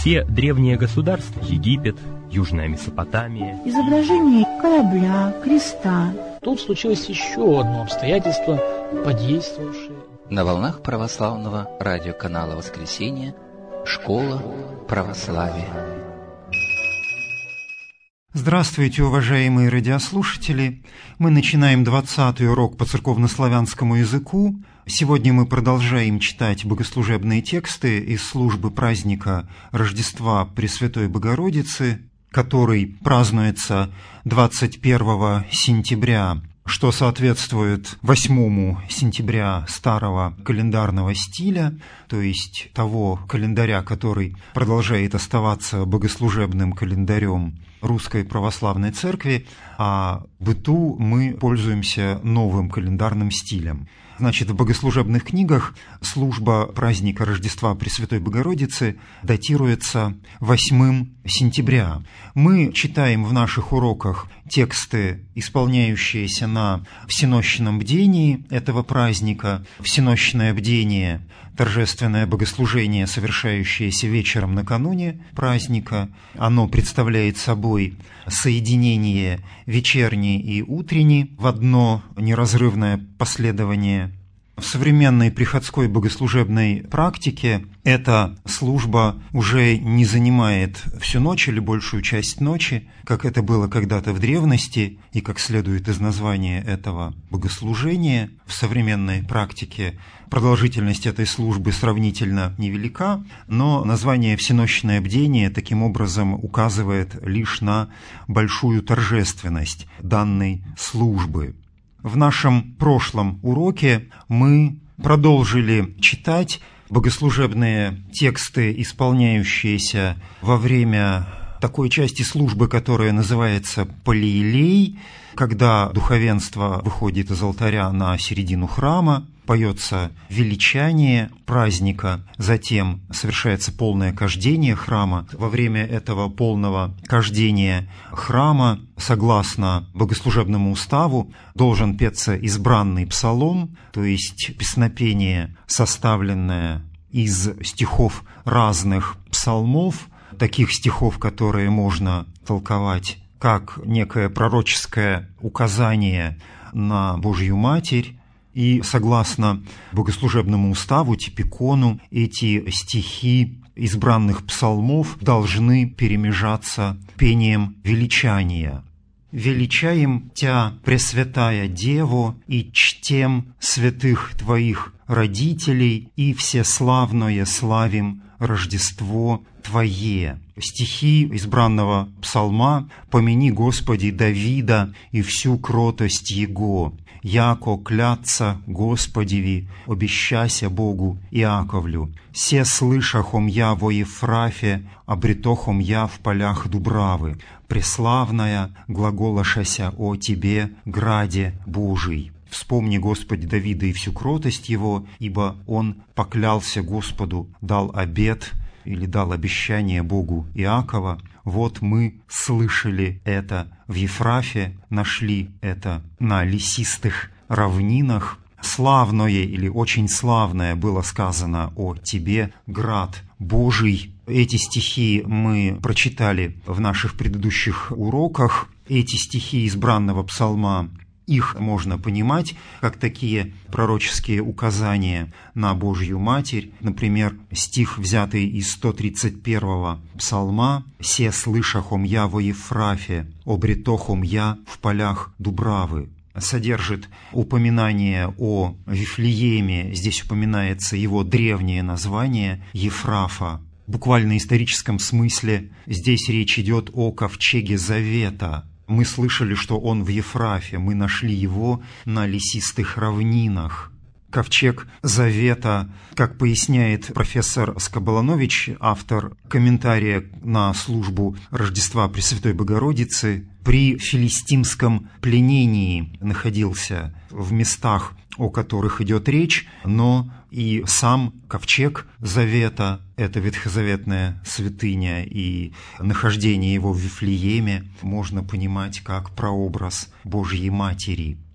Все древние государства, Египет, Южная Месопотамия, изображение корабля, креста. Тут случилось еще одно обстоятельство, подействовавшее. На волнах православного радиоканала «Воскресенье» «Школа православия». Здравствуйте, уважаемые радиослушатели! Мы начинаем 20-й урок по церковнославянскому языку. Сегодня мы продолжаем читать богослужебные тексты из службы праздника Рождества Пресвятой Богородицы, который празднуется 21 сентября, что соответствует 8 сентября старого календарного стиля, то есть того календаря, который продолжает оставаться богослужебным календарем Русской Православной Церкви, а в быту мы пользуемся новым календарным стилем. Значит, в богослужебных книгах служба праздника Рождества Пресвятой Богородицы датируется 8 сентября. Мы читаем в наших уроках тексты, исполняющиеся на всенощном бдении этого праздника. Всенощное бдение – торжественное богослужение, совершающееся вечером накануне праздника. Оно представляет собой соединение вечерней и утренней в одно неразрывное последование. В современной приходской богослужебной практике эта служба уже не занимает всю ночь или большую часть ночи, как это было когда-то в древности, и как следует из названия этого богослужения. В современной практике продолжительность этой службы сравнительно невелика, но название «всенощное бдение» таким образом указывает лишь на большую торжественность данной службы. В нашем прошлом уроке мы продолжили читать богослужебные тексты, исполняющиеся во время такой части службы, которая называется «Полиилей», когда духовенство выходит из алтаря на середину храма, поется величание праздника, затем совершается полное кождение храма. Во время этого полного кождения храма, согласно богослужебному уставу, должен петься избранный псалом, то есть песнопение, составленное из стихов разных псалмов, таких стихов, которые можно толковать как некое пророческое указание на Божью Матерь. И согласно богослужебному уставу, типикону, эти стихи избранных псалмов должны перемежаться пением величания. «Величаем Тя, Пресвятая Дево, и чтем святых Твоих родителей, и всеславное славим Рождество Твое». Стихи избранного псалма «Помяни, Господи, Давида и всю кротость Его, яко клятся Господеви, обещася Богу Иаковлю. Се слышахом я во Ефрафе, обретохом я в полях Дубравы, преславная глаголашася о Тебе, граде Божий. Вспомни, Господи, Давида и всю кротость его, ибо он поклялся Господу, дал обет или дал обещание Богу Иакова. Вот мы слышали это в Ефрафе, нашли это на лесистых равнинах. Славное или очень славное было сказано о Тебе, град Божий. Эти стихи мы прочитали в наших предыдущих уроках. Эти стихи избранного псалма, их можно понимать как такие пророческие указания на Божью Матерь. Например, стих, взятый из 131-го псалма «Се слышахом я во Ефрафе, обретохом я в полях Дубравы», содержит упоминание о Вифлееме. Здесь упоминается его древнее название Ефрафа. В буквально историческом смысле здесь речь идет о ковчеге Завета. Мы слышали, что он в Ефрафе, мы нашли его на лесистых равнинах. Ковчег Завета, как поясняет профессор Скоболанович, автор комментария на службу Рождества Пресвятой Богородицы, при филистимском пленении находился в местах, о которых идет речь, но и сам ковчег Завета, это ветхозаветная святыня, и нахождение его в Вифлееме можно понимать как прообраз Божьей Матери.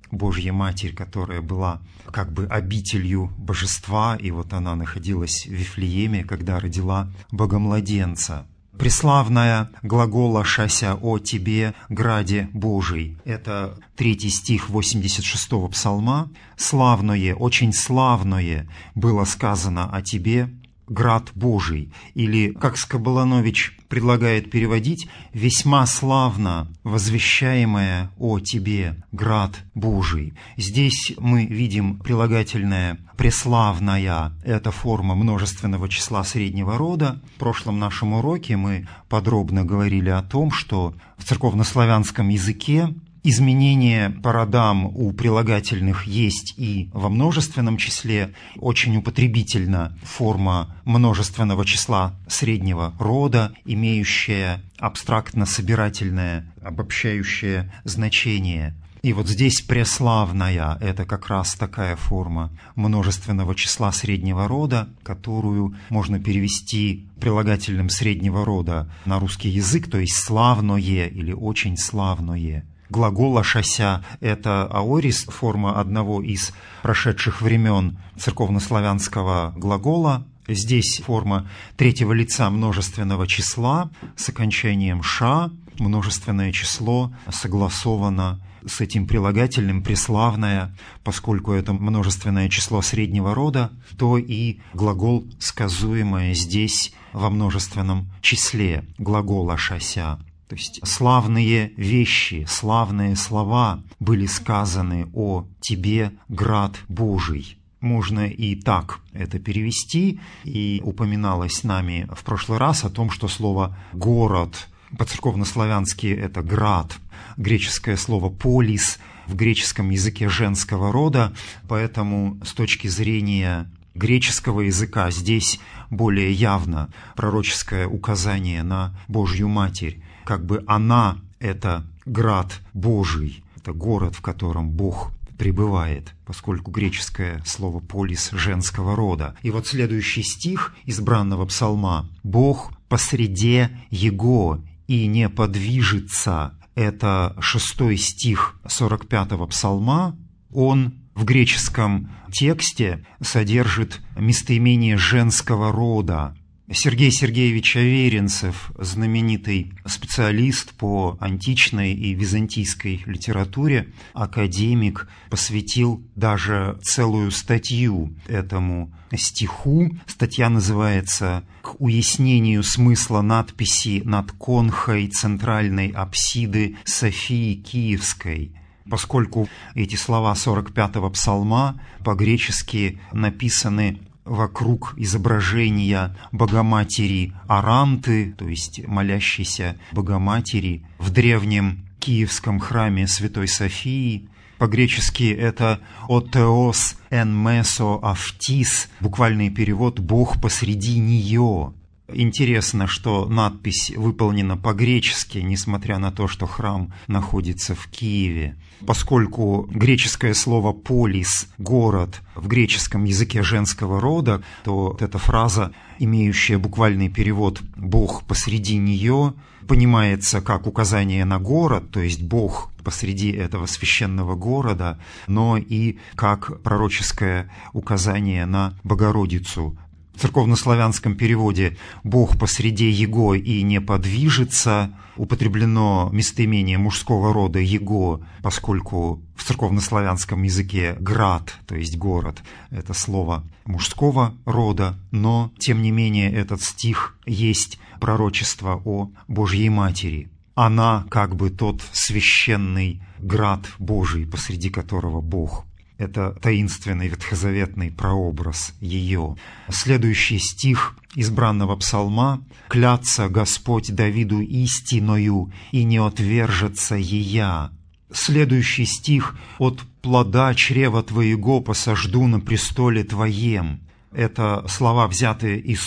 Божья Матерь, которая была как бы обителью божества, и вот она находилась в Вифлееме, когда родила Богомладенца. Преславная глаголашася о тебе, граде Божий. Это 3 стих 86-го псалма. Славное, очень славное было сказано о тебе, град Божий. Или, как Скоболанович предлагает переводить, весьма славно возвещаемое о тебе, град Божий. Здесь мы видим прилагательное преславная. Это форма множественного числа среднего рода. В прошлом нашем уроке мы подробно говорили о том, что в церковнославянском языке изменение по родам у прилагательных есть и во множественном числе. Очень употребительна форма множественного числа среднего рода, имеющая абстрактно-собирательное, обобщающее значение. И вот здесь преславная – это как раз такая форма множественного числа среднего рода, которую можно перевести прилагательным среднего рода на русский язык, то есть славное или очень славное. Глаголашася – это аорис, форма одного из прошедших времен церковнославянского глагола. Здесь форма третьего лица множественного числа с окончанием «ша». Множественное число согласовано с этим прилагательным преславное. Поскольку это множественное число среднего рода, то и глагол сказуемое здесь во множественном числе – глаголашася. То есть славные вещи, славные слова были сказаны о тебе, град Божий. Можно и так это перевести, и упоминалось нами в прошлый раз о том, что слово «город» по-церковнославянски это «град», греческое слово «полис» в греческом языке женского рода, поэтому с точки зрения греческого языка здесь более явно пророческое указание на Божью Матерь. Как бы она – это град Божий, это город, в котором Бог пребывает, поскольку греческое слово «полис» женского рода. И вот следующий стих из бранного псалма «Бог посреди Его и не подвижется» – это 6 стих 45-го псалма. Он в греческом тексте содержит местоимение женского рода. Сергей Сергеевич Аверинцев, знаменитый специалист по античной и византийской литературе, академик, посвятил даже целую статью этому стиху. Статья называется «К уяснению смысла надписи над конхой центральной апсиды Софии Киевской». Поскольку эти слова 45-го псалма по-гречески написаны вокруг изображения Богоматери Аранты, то есть молящейся Богоматери, в древнем киевском храме Святой Софии. По-гречески это «Отеос эн месо автис», буквальный перевод «Бог посреди нее». Интересно, что надпись выполнена по-гречески, несмотря на то, что храм находится в Киеве. Поскольку греческое слово «полис» – «город» в греческом языке женского рода, то эта фраза, имеющая буквальный перевод «Бог посреди нее», понимается как указание на город, то есть Бог посреди этого священного города, но и как пророческое указание на Богородицу. В церковнославянском переводе «Бог посреди Его и не подвижется» употреблено местоимение мужского рода «его», поскольку в церковнославянском языке «град», то есть «город», это слово мужского рода, но, тем не менее, этот стих есть пророчество о Божьей Матери. Она как бы тот священный град Божий, посреди которого Бог. Это таинственный ветхозаветный прообраз ее. Следующий стих из бранного псалма «Клятся Господь Давиду истиною, и не отвержется ея». Следующий стих «От плода чрева твоего посажду на престоле твоем». Это слова, взятые из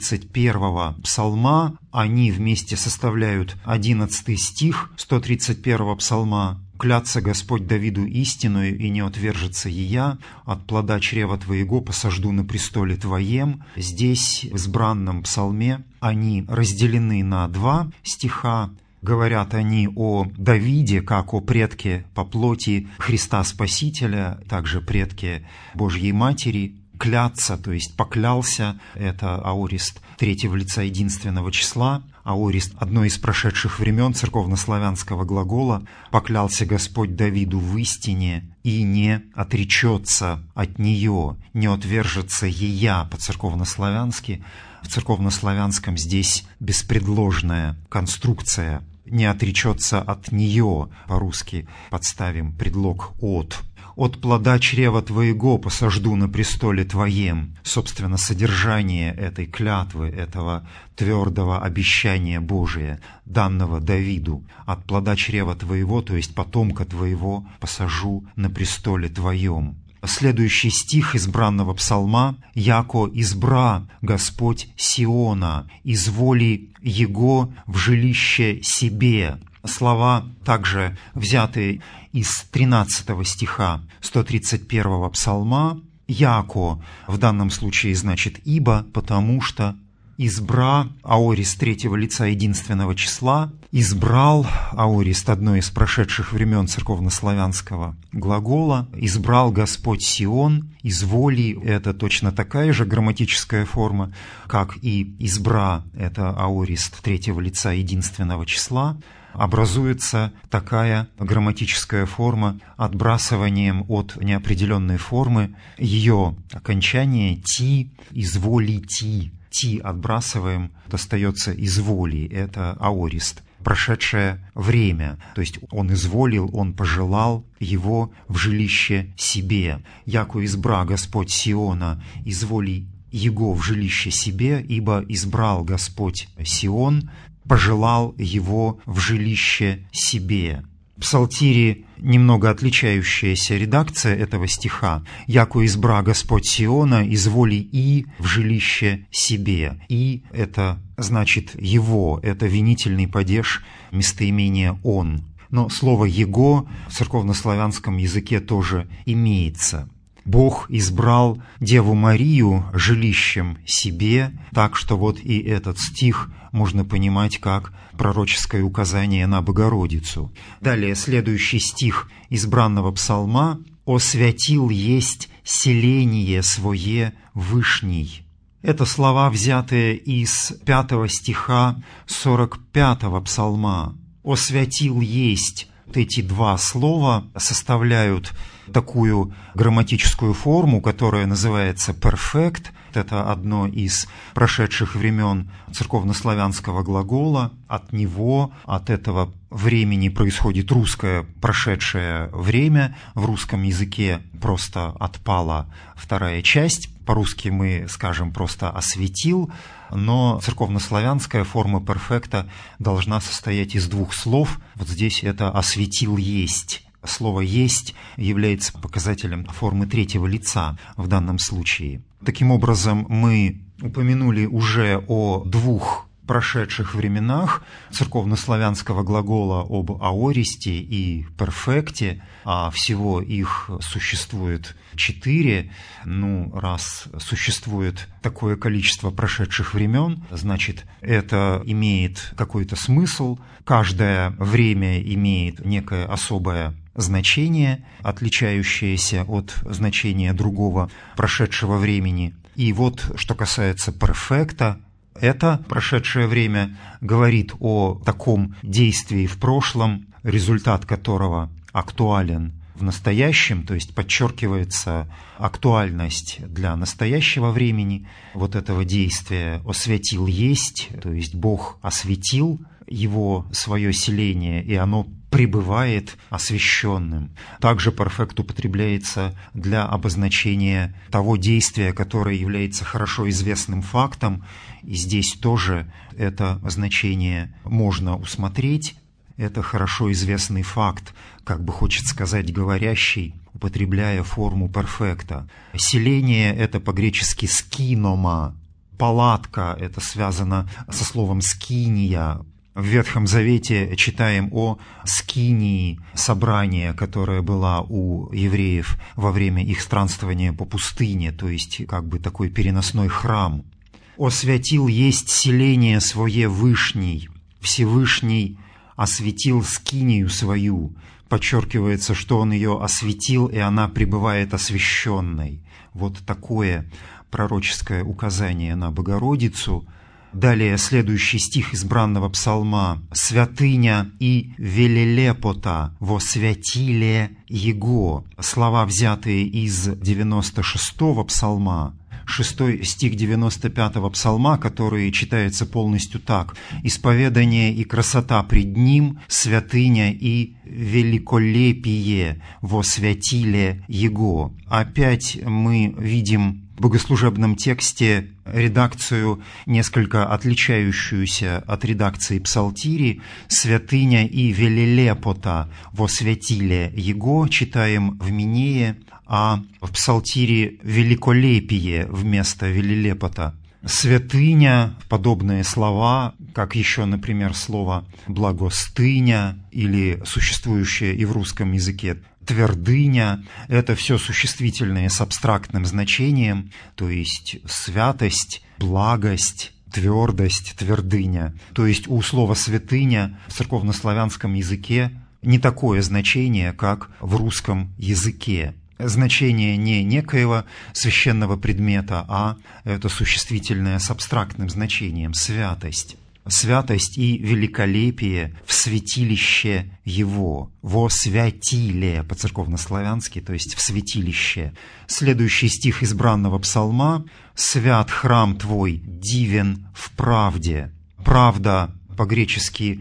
131-го псалма. Они вместе составляют 11 стих 131-го псалма. «Клятся Господь Давиду истинную, и не отвержется ея, от плода чрева твоего посажду на престоле твоем». Здесь, в избранном псалме, они разделены на 2 стиха. Говорят они о Давиде, как о предке по плоти Христа Спасителя, также предке Божьей Матери. Кляться, то есть поклялся, это аорист третьего лица единственного числа, аорист одной из прошедших времен церковнославянского глагола «поклялся Господь Давиду в истине и не отречется от нее, не отвержется ея» по-церковнославянски. В церковнославянском здесь беспредложная конструкция «не отречется от нее», по-русски подставим предлог «от». «От плода чрева твоего посажду на престоле твоем». Собственно, содержание этой клятвы, этого твердого обещания Божия, данного Давиду. «От плода чрева твоего», то есть потомка твоего, посажу на престоле твоем. Следующий стих избранного псалма: «Яко избра Господь Сиона, изволи Его в жилище себе». Слова также взяты из 13 стиха 131 псалма. «Яко» в данном случае значит «ибо», потому что, «избра» аорист третьего лица единственного числа, «избрал» аорист одной из прошедших времен церковнославянского глагола, «избрал Господь Сион», «изволи» — это точно такая же грамматическая форма, как и «избра» — это аорист третьего лица единственного числа. Образуется такая грамматическая форма отбрасыванием от неопределенной формы ее окончание «ти», «изволити». «Ти» отбрасываем, остается «изволи», это аорист. Прошедшее время, то есть он изволил, он пожелал его в жилище себе. «Яко избра Господь Сиона, изволи его в жилище себе, ибо избрал Господь Сион, пожелал его в жилище себе». В Псалтире немного отличающаяся редакция этого стиха: «Яко избра Господь Сиона, изволи и в жилище себе». «И» — это значит «его», это винительный падеж местоимения «он». Но слово «его» в церковнославянском языке тоже имеется. Бог избрал Деву Марию жилищем себе, так что вот и этот стих можно понимать как пророческое указание на Богородицу. Далее следующий стих избранного псалма: «Освятил есть селение свое вышний». Это слова, взятые из 5 стиха 45 псалма. «Освятил есть». Эти два слова составляют такую грамматическую форму, которая называется «перфект». Это одно из прошедших времен церковнославянского глагола. От него, от этого времени происходит русское прошедшее время. В русском языке просто отпала вторая часть. По-русски мы скажем просто «осветил», но церковнославянская форма перфекта должна состоять из двух слов. Вот здесь это «осветил есть». Слово «есть» является показателем формы третьего лица в данном случае. Таким образом, мы упомянули уже о двух прошедших временах церковнославянского глагола об аористе и перфекте, а всего их существует 4. Раз существует такое количество прошедших времен, значит, это имеет какой-то смысл. Каждое время имеет некое особое значение, отличающееся от значения другого прошедшего времени. И вот, что касается перфекта, это прошедшее время говорит о таком действии в прошлом, результат которого актуален в настоящем, то есть подчеркивается актуальность для настоящего времени вот этого действия. «Освятил есть», то есть Бог осветил его, свое селение, и оно пребывает освященным. Также перфект употребляется для обозначения того действия, которое является хорошо известным фактом, и здесь тоже это значение можно усмотреть. Это хорошо известный факт, как бы хочет сказать говорящий, употребляя форму перфекта. Селение – это по-гречески «скинома», палатка – это связано со словом «скиния». В Ветхом Завете читаем о скинии, собрание, которое было у евреев во время их странствования по пустыне, то есть как бы такой переносной храм. «Освятил есть селение свое вышний». Всевышний осветил скинию свою». Подчеркивается, что Он ее осветил, и она пребывает освященной. Вот такое пророческое указание на Богородицу. Далее следующий стих избранного псалма: «Святыня и велелепота во святиле Его». Слова, взятые из 96-го псалма, 6 стих 95-го псалма, который читается полностью так: «Исповедание и красота пред Ним, святыня и великолепие во святиле Его». Опять мы видим в богослужебном тексте редакцию, несколько отличающуюся от редакции псалтири: «Святыня и велелепота во святиле Его» читаем в Минее, а в псалтире «великолепие» вместо «велелепота». «Святыня», подобные слова, как еще, например, слово «благостыня» или существующее и в русском языке «твердыня», это все существительные с абстрактным значением, то есть святость, благость, твердость, твердыня. То есть у слова «святыня» в церковнославянском языке не такое значение, как в русском языке. Значение не некоего священного предмета, а это существительное с абстрактным значением «святость». Святость и великолепие в святилище Его, во святиле по-церковнославянски, то есть в святилище. Следующий стих избранного псалма: «Свят храм Твой, дивен в правде». Правда по-гречески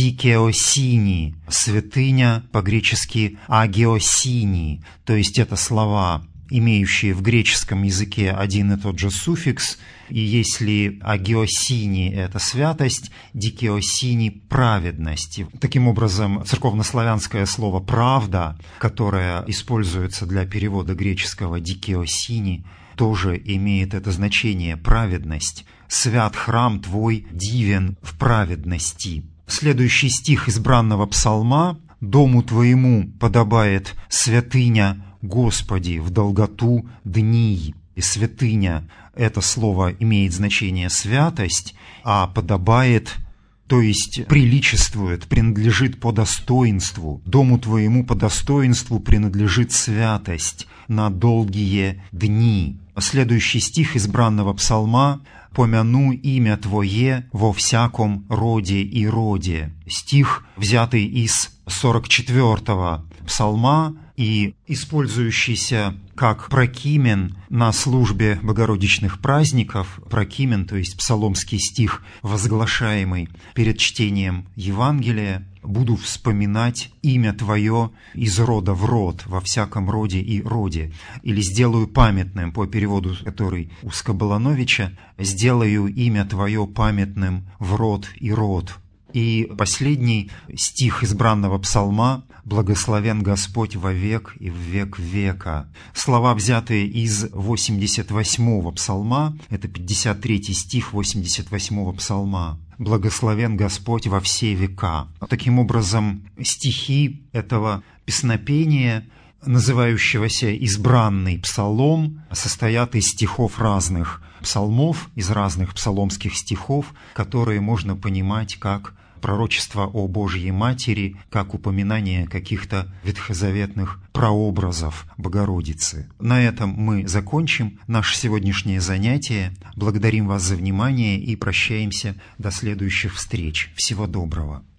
«дикеосини», святыня по-гречески «агеосини», то есть это слова, имеющие в греческом языке один и тот же суффикс, и если агеосини – это святость, дикеосини – праведность. Таким образом, церковнославянское слово «правда», которое используется для перевода греческого дикеосини, тоже имеет это значение «праведность». «Свят храм Твой, дивен в праведности». Следующий стих избранного псалма: «Дому Твоему подобает святыня Господи в долготу дней». И святыня – это слово имеет значение «святость», а подобает, то есть приличествует, принадлежит по достоинству. Дому Твоему по достоинству принадлежит святость на долгие дни. Следующий стих избранного псалма: «Помяну имя Твое во всяком роде и роде». Стих, взятый из 44-го псалма и использующийся как прокимен на службе богородичных праздников. Прокимен, то есть псаломский стих, возглашаемый перед чтением Евангелия: «Буду вспоминать имя Твое из рода в род, во всяком роде и роде». Или «сделаю памятным», по переводу который у Скоболановича, «сделаю имя Твое памятным в род и род». И последний стих избранного псалма: «Благословен Господь вовек и в век века». Слова, взятые из 88-го псалма, это 53-й стих 88-го псалма: «Благословен Господь во все века». Таким образом, стихи этого песнопения, называющегося «избранный псалом», состоят из стихов разных псалмов, из разных псаломских стихов, которые можно понимать как пророчество о Божьей Матери, как упоминание каких-то ветхозаветных прообразов Богородицы. На этом мы закончим наше сегодняшнее занятие. Благодарим вас за внимание и прощаемся до следующих встреч. Всего доброго.